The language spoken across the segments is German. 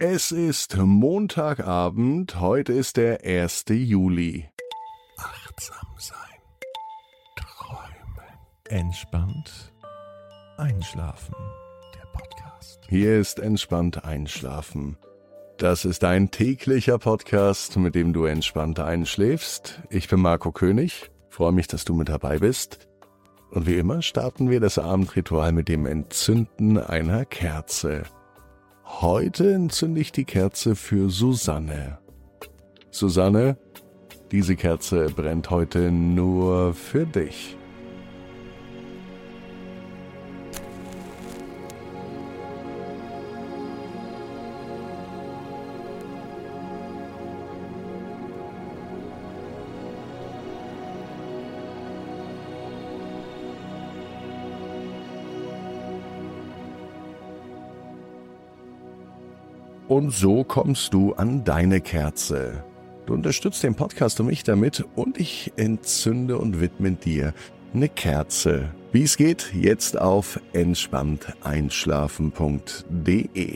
Es ist Montagabend, heute ist der 1. Juli. Achtsam sein, träumen, entspannt einschlafen. Der Podcast. Hier ist Entspannt Einschlafen. Das ist ein täglicher Podcast, mit dem du entspannt einschläfst. Ich bin Marco König, freue mich, dass du mit dabei bist. Und wie immer starten wir das Abendritual mit dem Entzünden einer Kerze. Heute entzünde ich die Kerze für Susanne. Susanne, diese Kerze brennt heute nur für dich. Und so kommst du an deine Kerze. Du unterstützt den Podcast und mich damit und ich entzünde und widme dir eine Kerze. Wie es geht, jetzt auf entspannteinschlafen.de.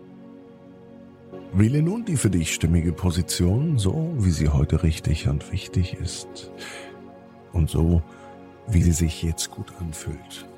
Wähle nun die für dich stimmige Position, so wie sie heute richtig und wichtig ist. Und so, wie sie sich jetzt gut anfühlt.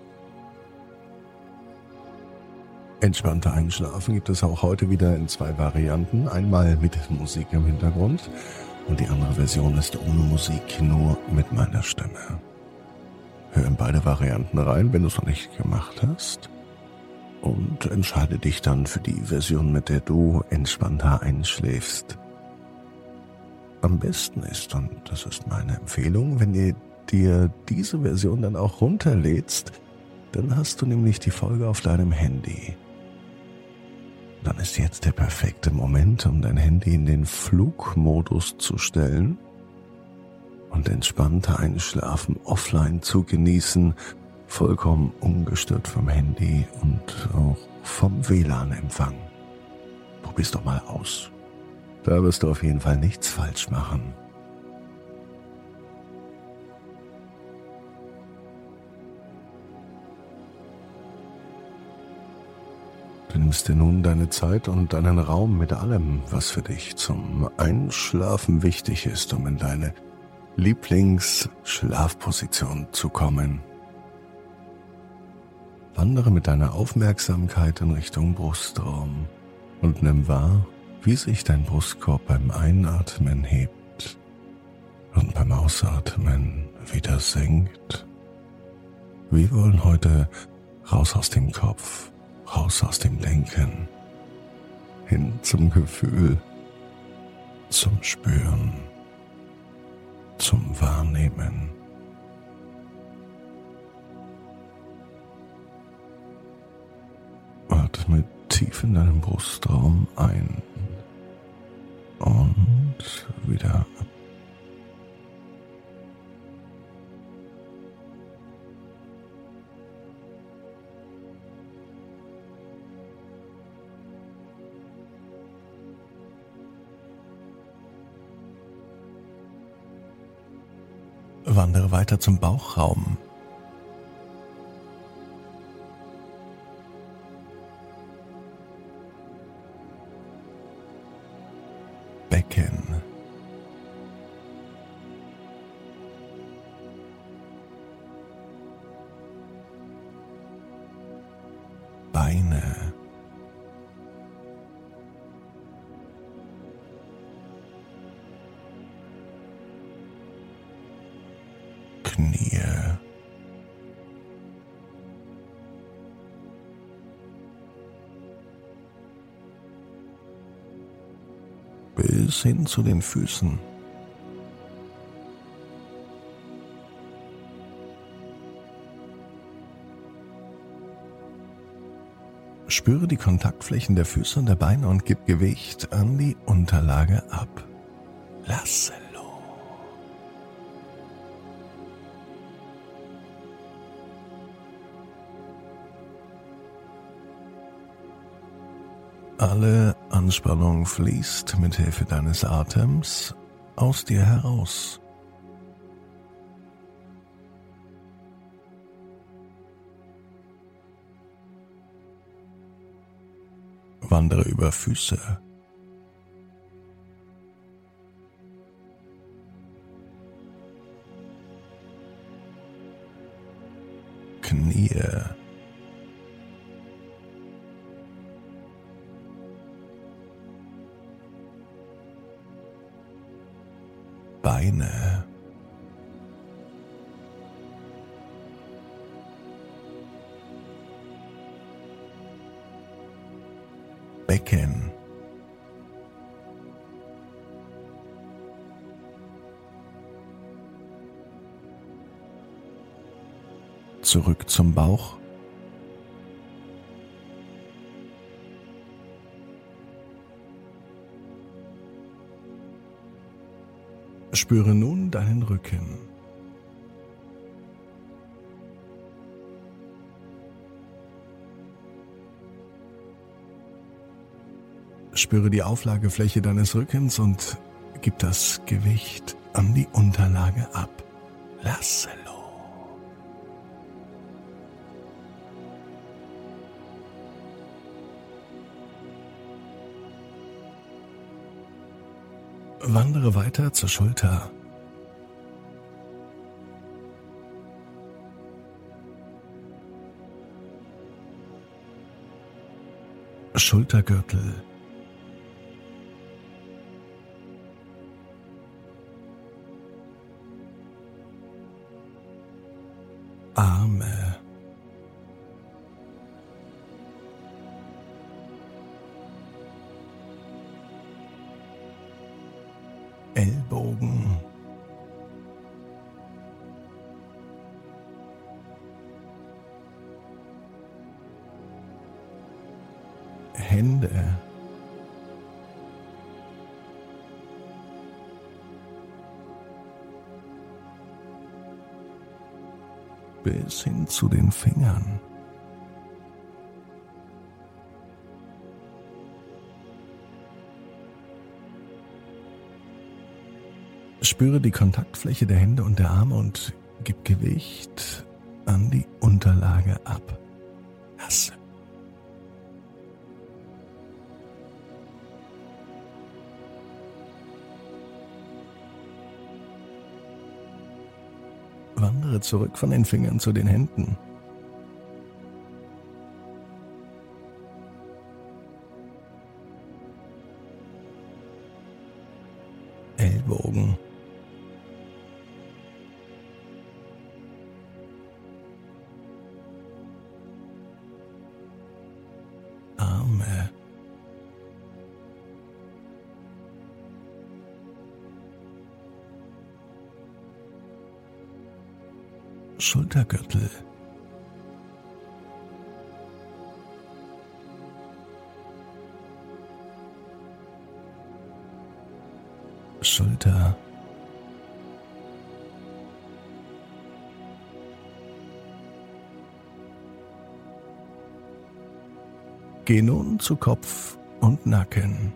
Entspannter Einschlafen gibt es auch heute wieder in 2 Varianten. Einmal mit Musik im Hintergrund und die andere Version ist ohne Musik, nur mit meiner Stimme. Hör in beide Varianten rein, wenn du es noch nicht gemacht hast. Und entscheide dich dann für die Version, mit der du entspannter einschläfst. Am besten ist, und das ist meine Empfehlung, wenn ihr dir diese Version dann auch runterlädst, dann hast du nämlich die Folge auf deinem Handy. Dann ist jetzt der perfekte Moment, um dein Handy in den Flugmodus zu stellen und entspannter Einschlafen offline zu genießen, vollkommen ungestört vom Handy und auch vom WLAN-Empfang. Probier's doch mal aus. Da wirst du auf jeden Fall nichts falsch machen. Du nimmst dir nun deine Zeit und deinen Raum mit allem, was für dich zum Einschlafen wichtig ist, um in deine Lieblingsschlafposition zu kommen. Wandere mit deiner Aufmerksamkeit in Richtung Brustraum und nimm wahr, wie sich dein Brustkorb beim Einatmen hebt und beim Ausatmen wieder senkt. Wir wollen heute raus aus dem Kopf, raus aus dem Denken, hin zum Gefühl, zum Spüren, zum Wahrnehmen. Atme tief in deinen Brustraum ein und wieder ab. Wandere weiter zum Bauchraum. Becken. Beine. Knie. Bis hin zu den Füßen. Spüre die Kontaktflächen der Füße und der Beine und gib Gewicht an die Unterlage ab. Lasse los. Alle Anspannung fließt mit Hilfe deines Atems aus dir heraus. Wandere über Füße, Knie, Beine, Becken, zurück zum Bauch, spüre nun deinen Rücken. Spüre die Auflagefläche deines Rückens und gib das Gewicht an die Unterlage ab. Lasse los. Wandere weiter zur Schulter. Schultergürtel. Arme. Ellbogen. Hände. Bis hin zu den Fingern. Spüre die Kontaktfläche der Hände und der Arme und gib Gewicht an die Unterlage ab. Lasse. Wandere zurück von den Fingern zu den Händen. Ellbogen. Arme. Schultergürtel. Schulter. Geh nun zu Kopf und Nacken.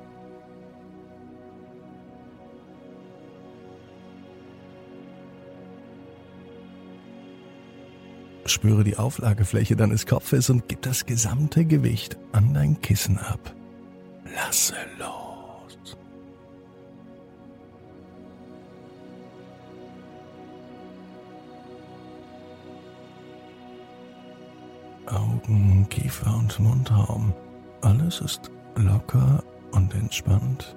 Spüre die Auflagefläche deines Kopfes und gib das gesamte Gewicht an dein Kissen ab. Lasse los. Augen, Kiefer und Mundraum. Alles ist locker und entspannt.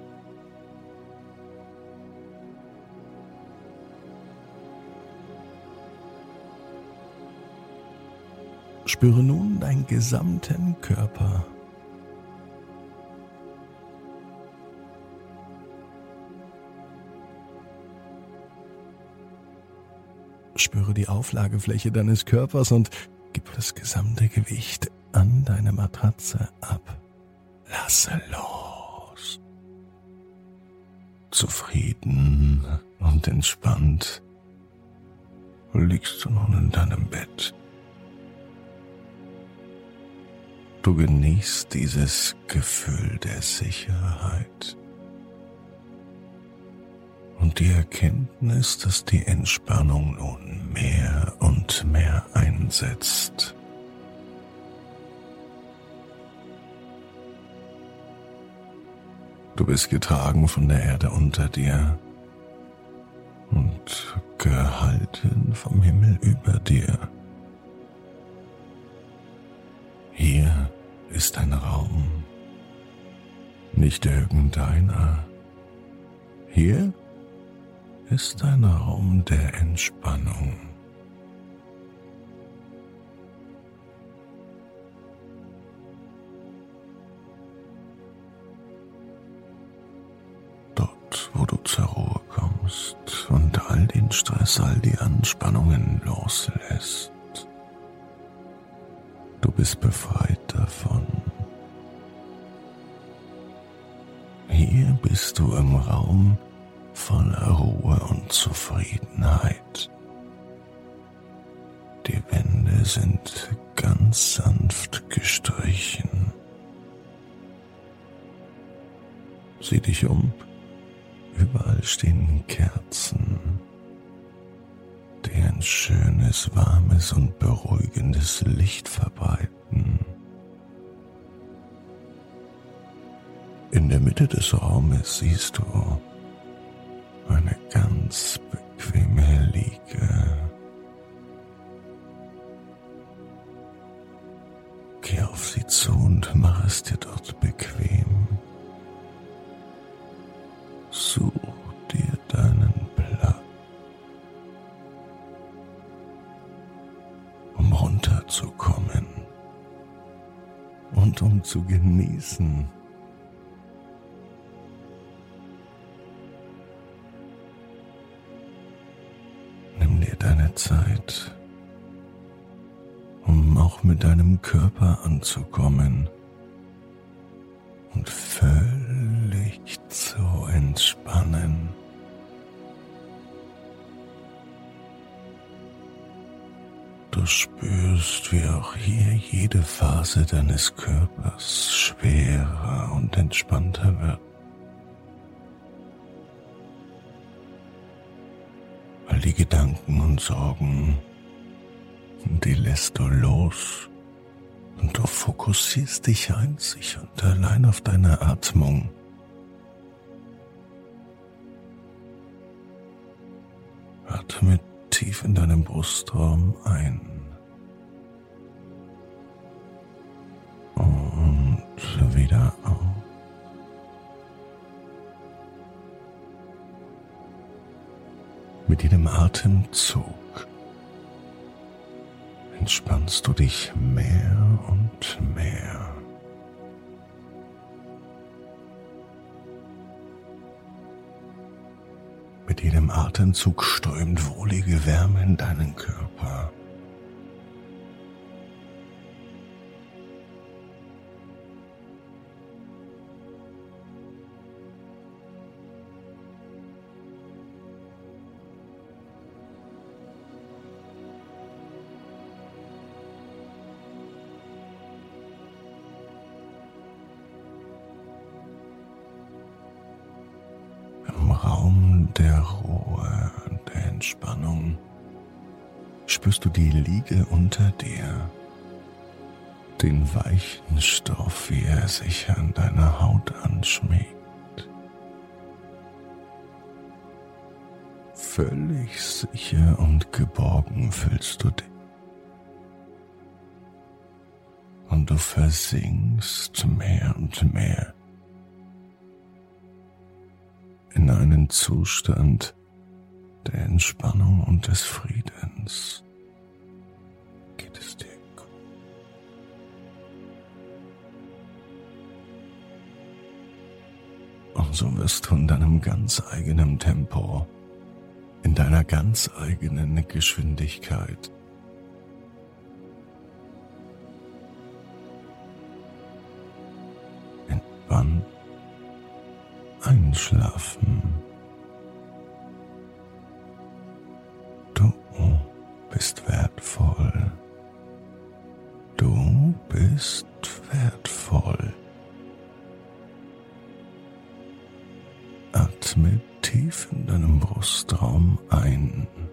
Spüre nun deinen gesamten Körper. Spüre die Auflagefläche deines Körpers und gib das gesamte Gewicht an deine Matratze ab. Lasse los. Zufrieden und entspannt liegst du nun in deinem Bett. Du genießt dieses Gefühl der Sicherheit und die Erkenntnis, dass die Entspannung nun mehr und mehr einsetzt. Du bist getragen von der Erde unter dir und gehalten vom Himmel über dir. Hier ist ein Raum, nicht irgendeiner. Hier ist ein Raum der Entspannung. Dort, wo du zur Ruhe kommst und all den Stress, all die Anspannungen loslässt. Du bist befreit davon. Hier bist du im Raum voller Ruhe und Zufriedenheit. Die Wände sind ganz sanft gestrichen. Sieh dich um, überall stehen Kerzen, die ein schönes, warmes und beruhigendes Licht verbreiten. In der Mitte des Raumes siehst du eine ganz bequeme Liege. Geh auf sie zu und mach es dir dort bequem. Such dir deinen Platz, um runterzukommen und um zu genießen. Nimm dir deine Zeit, um auch mit deinem Körper anzukommen und völlig zu entspannen. Du spürst, wie auch hier jede Phase deines Körpers schwerer und entspannter wird. All die Gedanken und Sorgen, die lässt du los und du fokussierst dich einzig und allein auf deine Atmung. Atme tief in deinem Brustraum ein und wieder aus. Mit jedem Atemzug entspannst du dich mehr und mehr. Mit jedem Atemzug strömt wohlige Wärme in deinen Körper. Raum der Ruhe und der Entspannung spürst du die Liege unter dir, den weichen Stoff, wie er sich an deiner Haut anschmiegt. Völlig sicher und geborgen fühlst du dich. Und du versinkst mehr und mehr in einen Zustand der Entspannung und des Friedens. Geht es dir gut? Und so wirst du in deinem ganz eigenen Tempo, in deiner ganz eigenen Geschwindigkeit entspannt einschlafen. Du bist wertvoll. Du bist wertvoll. Atme tief in deinem Brustraum ein